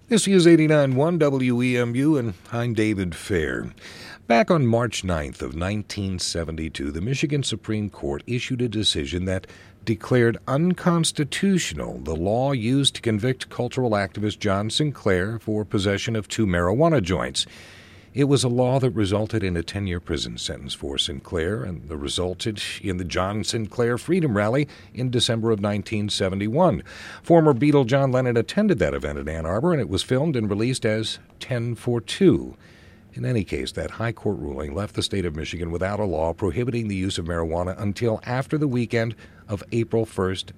This is 89.1 WEMU, and I'm David Fair. Back on March 9th of 1972, the Michigan Supreme Court issued a decision that declared unconstitutional the law used to convict cultural activist John Sinclair for possession of 2 marijuana joints. It was a law that resulted in a 10-year prison sentence for Sinclair and that resulted in the John Sinclair Freedom Rally in December of 1971. Former Beatle John Lennon attended that event in Ann Arbor, and it was filmed and released as 10 for 2. In any case, that high court ruling left the state of Michigan without a law prohibiting the use of marijuana until after the weekend of April 1st,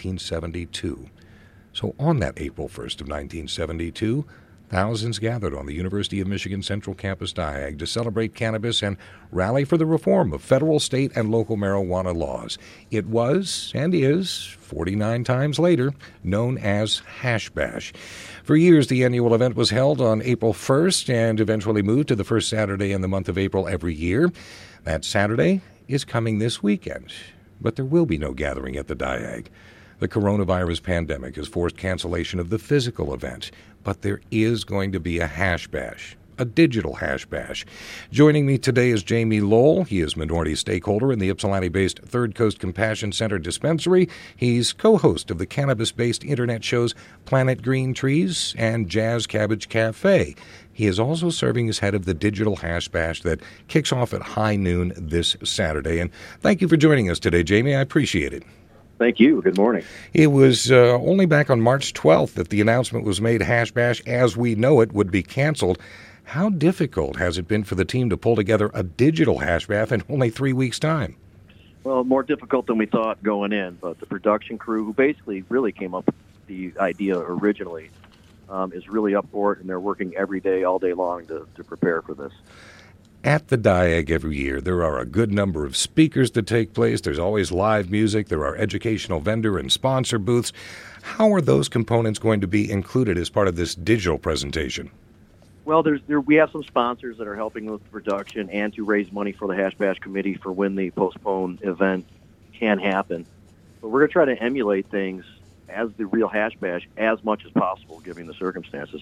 1972. So on that April 1st of 1972, thousands gathered on the University of Michigan Central Campus Diag to celebrate cannabis and rally for the reform of federal, state, and local marijuana laws. It was, and is, 49 times later, known as Hash Bash. For years, the annual event was held on April 1st and eventually moved to the first Saturday in the month of April every year. That Saturday is coming this weekend, but there will be no gathering at the Diag. The coronavirus pandemic has forced cancellation of the physical event, but there is going to be a Hash Bash, a digital Hash Bash. Joining me today is Jamie Lowell. He is minority stakeholder in the Ypsilanti-based Third Coast Compassion Center dispensary. He's co-host of the cannabis-based internet shows Planet Green Trees and Jazz Cabbage Cafe. He is also serving as head of the digital Hash Bash that kicks off at high noon this Saturday. And thank you for joining us today, Jamie. I appreciate it. Thank you. Good morning. It was only back on March 12th that the announcement was made Hash Bash, as we know it, would be canceled. How difficult has it been for the team to pull together a digital Hash Bash in only 3 weeks' time? Well, more difficult than we thought going in, but the production crew, who basically really came up with the idea originally, is really up for it, and they're working every day, all day long to prepare for this. At the Diag every year, there are a good number of speakers that take place. There's always live music. There are educational vendor and sponsor booths. How are those components going to be included as part of this digital presentation? Well, we have some sponsors that are helping with the production and to raise money for the Hash Bash committee for when the postponed event can happen. But we're going to try to emulate things as the real Hash Bash as much as possible, given the circumstances.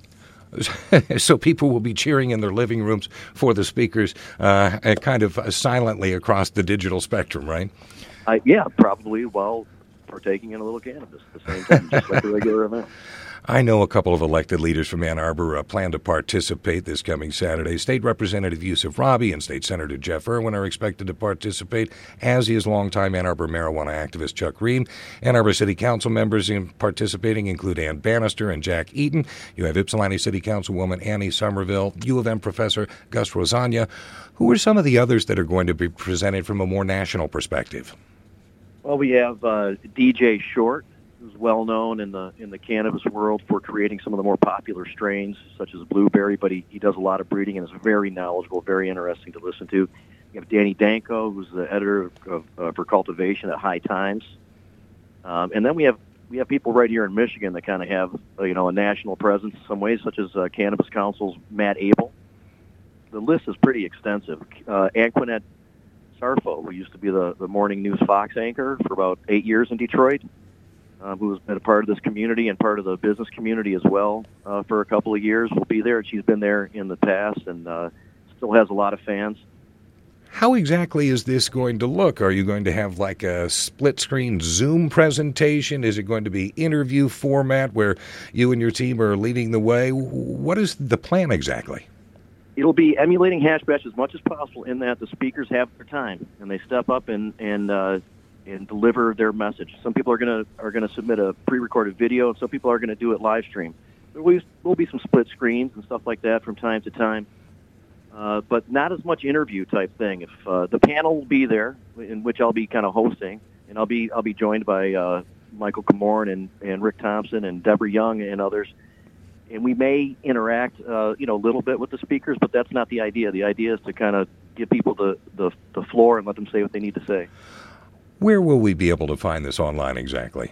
So people will be cheering in their living rooms for the speakers kind of silently across the digital spectrum, right? Yeah, probably while partaking in a little cannabis at the same time, just like a regular event. I know a couple of elected leaders from Ann Arbor plan to participate this coming Saturday. State Representative Yusuf Rabi and State Senator Jeff Irwin are expected to participate, as is longtime Ann Arbor marijuana activist Chuck Ream. Ann Arbor City Council members participating include Ann Bannister and Jack Eaton. You have Ypsilanti City Councilwoman Annie Somerville, U of M professor Gus Rosagna. Who are some of the others that are going to be presented from a more national perspective? Well, we have DJ Short, who's well known in the cannabis world for creating some of the more popular strains, such as blueberry, but he does a lot of breeding and is very knowledgeable, very interesting to listen to. We have Danny Danko, who's the editor for cultivation at High Times. And then we have people right here in Michigan that kind of have a national presence in some ways, such as Cannabis Council's Matt Abel. The list is pretty extensive. Anquinette Sarfo, who used to be the Morning News Fox anchor for about 8 years in Detroit, who has been a part of this community and part of the business community as well for a couple of years, will be there. She's been there in the past and still has a lot of fans. How exactly is this going to look? Are you going to have like a split-screen Zoom presentation? Is it going to be interview format where you and your team are leading the way? What is the plan exactly? It'll be emulating Hash Bash as much as possible in that the speakers have their time and they step up and deliver their message. Some people are going to submit a pre-recorded video, and some people are going to do it live stream. There will be some split screens and stuff like that from time to time, but not as much interview type thing. If the panel will be there, in which I'll be kind of hosting, and I'll be joined by Michael Comorn and Rick Thompson and Deborah Young and others. And we may interact, a little bit with the speakers, but that's not the idea. The idea is to kind of give people the floor and let them say what they need to say. Where will we be able to find this online exactly?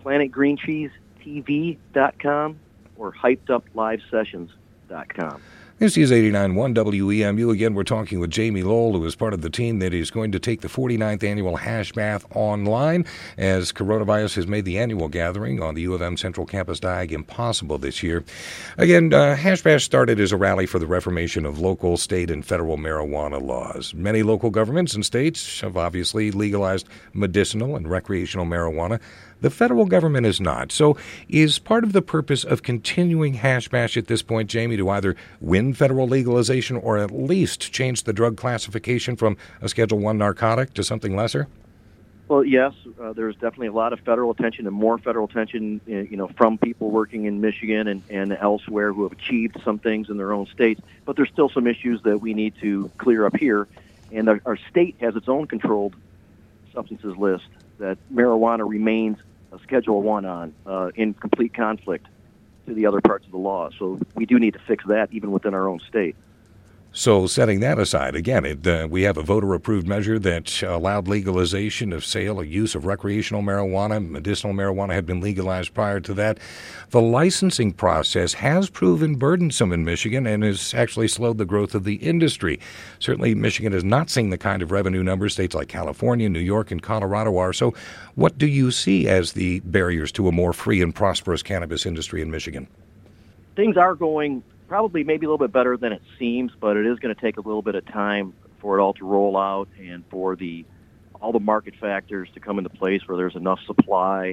PlanetGreenCheeseTV.com or HypedUpLiveSessions.com. This is 89.1 WEMU. Again, we're talking with Jamie Lowell, who is part of the team that is going to take the 49th annual Hash Bath online, as coronavirus has made the annual gathering on the U of M Central Campus Diag impossible this year. Again, Hash Bath started as a rally for the reformation of local, state, and federal marijuana laws. Many local governments and states have obviously legalized medicinal and recreational marijuana. The federal government is not. So is part of the purpose of continuing Hash Bash at this point, Jamie, to either win federal legalization or at least change the drug classification from a Schedule I narcotic to something lesser? Well, yes, there's definitely a lot of federal attention and more federal attention, from people working in Michigan and elsewhere who have achieved some things in their own states. But there's still some issues that we need to clear up here. And our state has its own controlled substances list that marijuana remains a Schedule I on in complete conflict to the other parts of the law. So we do need to fix that even within our own state. So setting that aside, again, we have a voter-approved measure that allowed legalization of sale or use of recreational marijuana. Medicinal marijuana had been legalized prior to that. The licensing process has proven burdensome in Michigan and has actually slowed the growth of the industry. Certainly, Michigan is not seeing the kind of revenue numbers states like California, New York, and Colorado are. So what do you see as the barriers to a more free and prosperous cannabis industry in Michigan? Things are going probably maybe a little bit better than it seems, but it is going to take a little bit of time for it all to roll out and for all the market factors to come into place where there's enough supply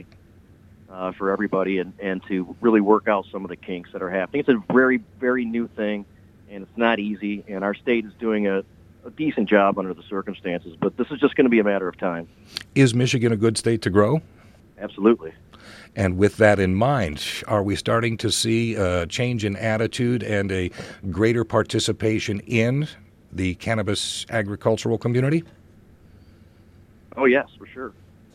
for everybody and to really work out some of the kinks that are happening. It's a very, very new thing, and it's not easy, and our state is doing a decent job under the circumstances, but this is just going to be a matter of time. Is Michigan a good state to grow? Absolutely. And with that in mind, are we starting to see a change in attitude and a greater participation in the cannabis agricultural community? Oh, yes, for sure.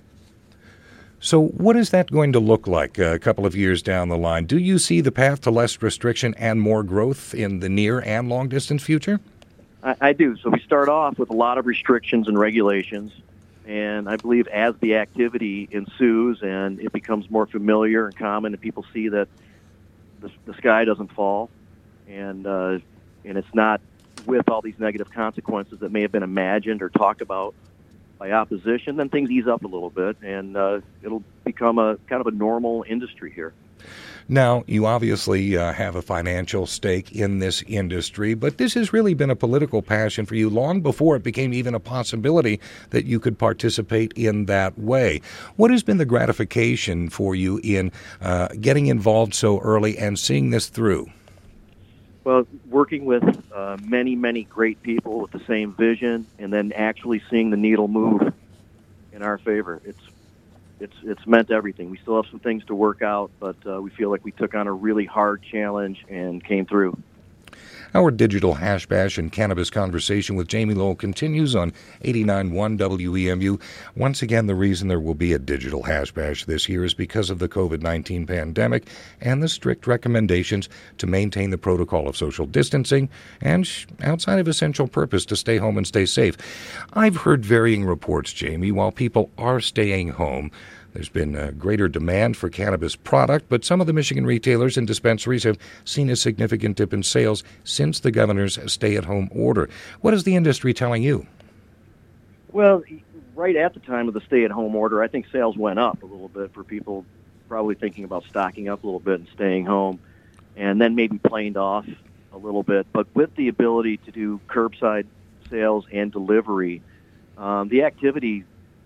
So what is that going to look like a couple of years down the line? Do you see the path to less restriction and more growth in the near and long-distance future? I do. So we start off with a lot of restrictions and regulations. And I believe as the activity ensues and it becomes more familiar and common and people see that the sky doesn't fall and it's not with all these negative consequences that may have been imagined or talked about by opposition, then things ease up a little bit and it'll become a kind of a normal industry here. Now, you obviously have a financial stake in this industry, but this has really been a political passion for you long before it became even a possibility that you could participate in that way. What has been the gratification for you in getting involved so early and seeing this through? Well, working with many, many great people with the same vision and then actually seeing the needle move in our favor. It's meant everything. We still have some things to work out, but we feel like we took on a really hard challenge and came through. Our digital Hash Bash and cannabis conversation with Jamie Lowell continues on 89.1 WEMU. Once again, the reason there will be a digital Hash Bash this year is because of the COVID-19 pandemic and the strict recommendations to maintain the protocol of social distancing and, outside of essential purpose, to stay home and stay safe. I've heard varying reports, Jamie. While people are staying home, there's been a greater demand for cannabis product, but some of the Michigan retailers and dispensaries have seen a significant dip in sales since the governor's stay-at-home order. What is the industry telling you? Well, right at the time of the stay-at-home order, I think sales went up a little bit for people probably thinking about stocking up a little bit and staying home, and then maybe planed off a little bit. But with the ability to do curbside sales and delivery, the activity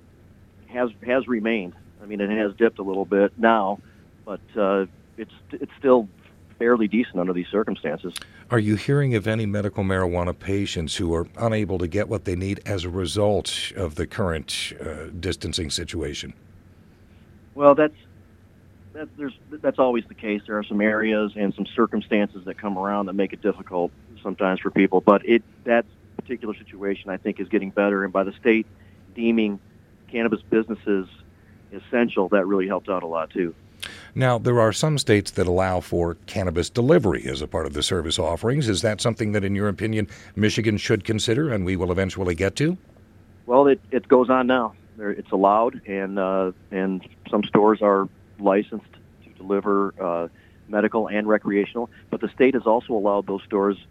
has remained. I mean, it has dipped a little bit now, but it's still fairly decent under these circumstances. Are you hearing of any medical marijuana patients who are unable to get what they need as a result of the current distancing situation? Well, that's always the case. There are some areas and some circumstances that come around that make it difficult sometimes for people, but that particular situation, I think, is getting better, and by the state deeming cannabis businesses essential, that really helped out a lot too. Now, there are some states that allow for cannabis delivery as a part of the service offerings. Is that something that, in your opinion, Michigan should consider and we will eventually get to? Well, it goes on now. It's allowed, and some stores are licensed to deliver medical and recreational, but the state has also allowed those stores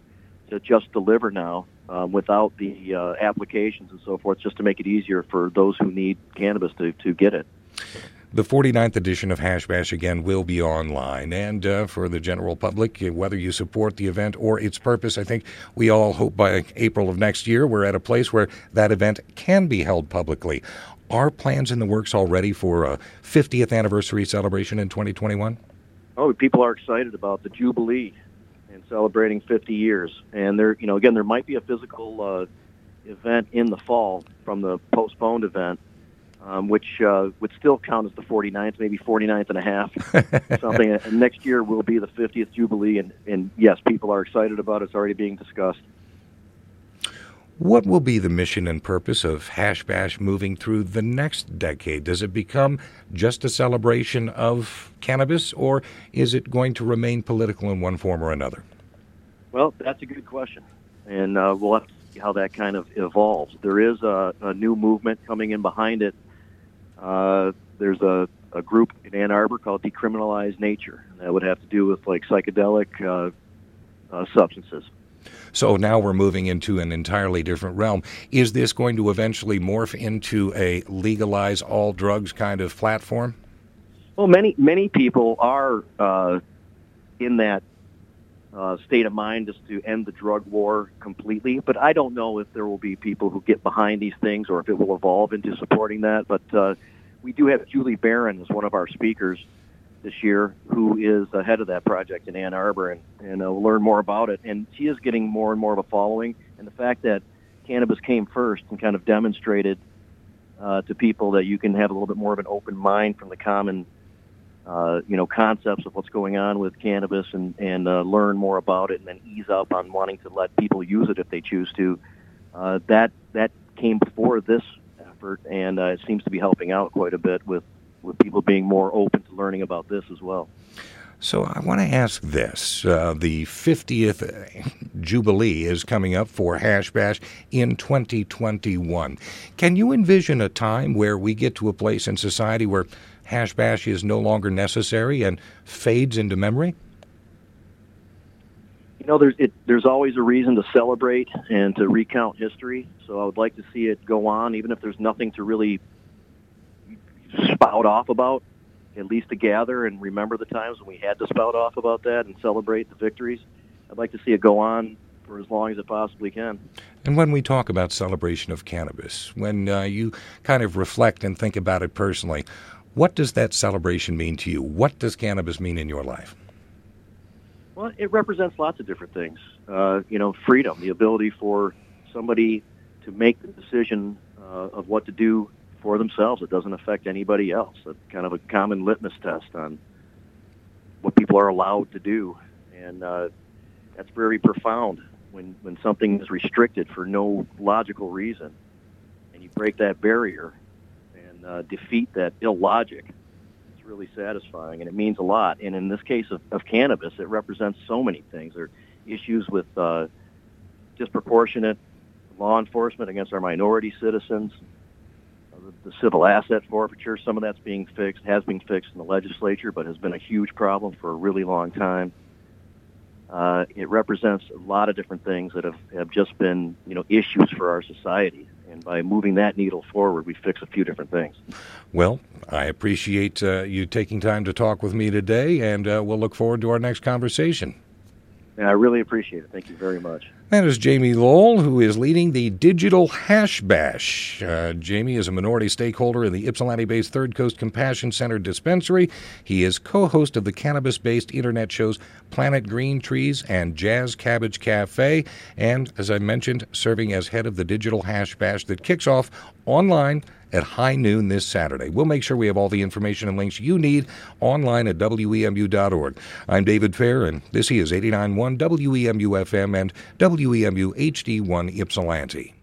to just deliver now without the applications and so forth, just to make it easier for those who need cannabis to get it. The 49th edition of Hash Bash, again, will be online. And for the general public, whether you support the event or its purpose, I think we all hope by April of next year we're at a place where that event can be held publicly. Are plans in the works already for a 50th anniversary celebration in 2021? Oh, people are excited about the Jubilee and celebrating 50 years. And there might be a physical event in the fall from the postponed event, which would still count as the 49th, maybe 49th and a half, something. And next year will be the 50th Jubilee, and yes, people are excited about it. It's already being discussed. What will be the mission and purpose of Hash Bash moving through the next decade? Does it become just a celebration of cannabis, or is it going to remain political in one form or another? Well, that's a good question, and we'll have to see how that kind of evolves. There is a new movement coming in behind it. There's a group in Ann Arbor called Decriminalize Nature, and that would have to do with like psychedelic substances. So now we're moving into an entirely different realm. Is this going to eventually morph into a legalize all drugs kind of platform? Well, many people are in that state of mind just to end the drug war completely. But I don't know if there will be people who get behind these things or if it will evolve into supporting that. But we do have Julie Barron as one of our speakers this year, who is the head of that project in Ann Arbor, and we'll learn more about it. And she is getting more and more of a following. And the fact that cannabis came first and kind of demonstrated to people that you can have a little bit more of an open mind from the common concepts of what's going on with cannabis and learn more about it and then ease up on wanting to let people use it if they choose to. That came before this effort, and it seems to be helping out quite a bit with people being more open to learning about this as well. So I want to ask this. The 50th Jubilee is coming up for Hash Bash in 2021. Can you envision a time where we get to a place in society where Hash Bash is no longer necessary and fades into memory? There's always a reason to celebrate and to recount history. So I would like to see it go on, even if there's nothing to really spout off about, at least to gather and remember the times when we had to spout off about that and celebrate the victories. I'd like to see it go on for as long as it possibly can. And when we talk about celebration of cannabis, when you kind of reflect and think about it personally, what does that celebration mean to you? What does cannabis mean in your life? Well, it represents lots of different things. Freedom, the ability for somebody to make the decision of what to do for themselves. It doesn't affect anybody else. It's kind of a common litmus test on what people are allowed to do. And that's very profound when something is restricted for no logical reason, and you break that barrier and defeat that illogic. It's really satisfying, and it means a lot. And in this case of cannabis, it represents so many things. There are issues with disproportionate law enforcement against our minority citizens, the civil asset forfeiture. Some of that's has been fixed in the legislature, but has been a huge problem for a really long time. It represents a lot of different things that have just been, issues for our society. And by moving that needle forward, we fix a few different things. Well, I appreciate you taking time to talk with me today, and we'll look forward to our next conversation. And I really appreciate it. Thank you very much. That is Jamie Lowell, who is leading the Digital Hash Bash. Jamie is a minority stakeholder in the Ypsilanti-based Third Coast Compassion Center dispensary. He is co-host of the cannabis-based internet shows Planet Green Trees and Jazz Cabbage Cafe, and, as I mentioned, serving as head of the Digital Hash Bash that kicks off online at high noon this Saturday. We'll make sure we have all the information and links you need online at WEMU.org. I'm David Fair, and this is 89.1 WEMU FM and WEMU HD1 Ypsilanti.